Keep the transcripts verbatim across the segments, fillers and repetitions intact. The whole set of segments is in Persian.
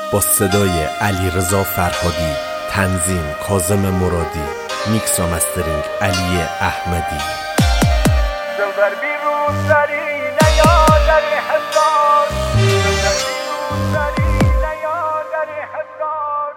با صدای علیرضا فرهادی، تنظیم کاظم مرادی، میکس و مسترینگ علی احمدی. دلبر بیرون سری نیا در حسار، دلبر بیرون سری نیا در حسار.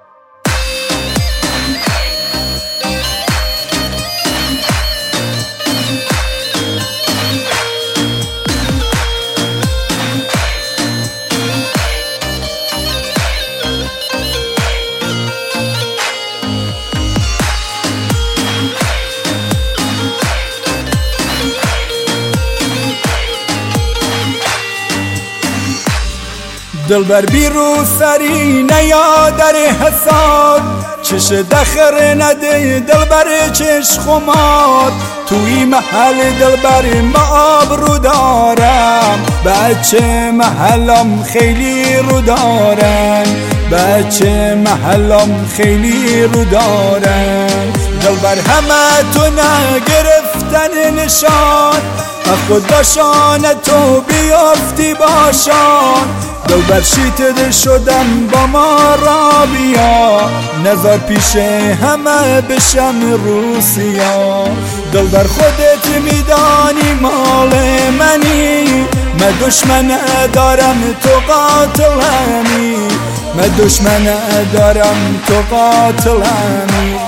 دلبر بیرون سری نیا در حساد، چش دخر نده دلبر چش خماد. توی محل دلبر ما آبرو دارم، بچه محلم خیلی رو دارن، بچه محلم خیلی رو دارن. دلبر همه تو نگرفتن نشان، خود باشان تو بیافتی باشان. دلبر شیطه شدم با ما را بیا، نظر پیش همه بشم روسیا. دلبر خودت میدانی مال منی، من دشمن دارم تو قاتلمی، من دشمن دارم تو قاتلمی.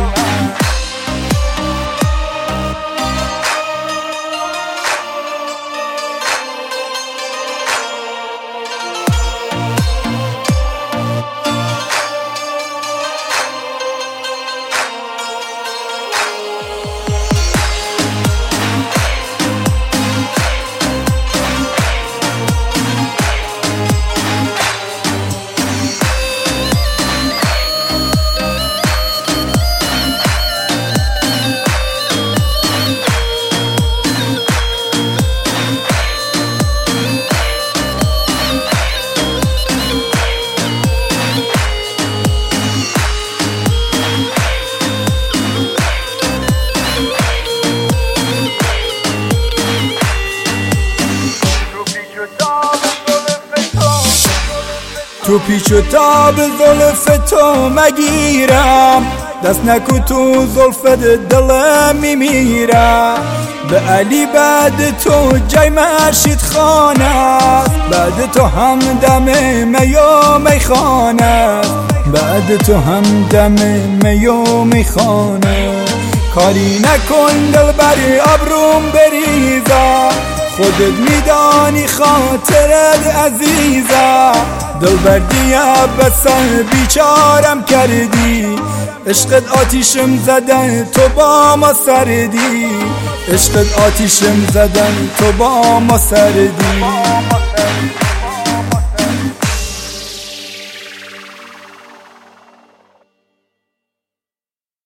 تو پیچ و تاب زلف تو مگیرم، دست نکو تو زلفت دلم میمیرم. به علی بعد تو جای مرشید خانه، بعد تو هم دم میو میخانه، بعد تو هم دم میو میخانه. کاری نکن دلبر آبروم بریزه، خودت میدانی خاطرت عزیزه. دلبر دیا بسن بیچارم کردی، عشقت آتیشم زدن تو با ما سردی، عشقت آتیشم زدن تو با ما سردی.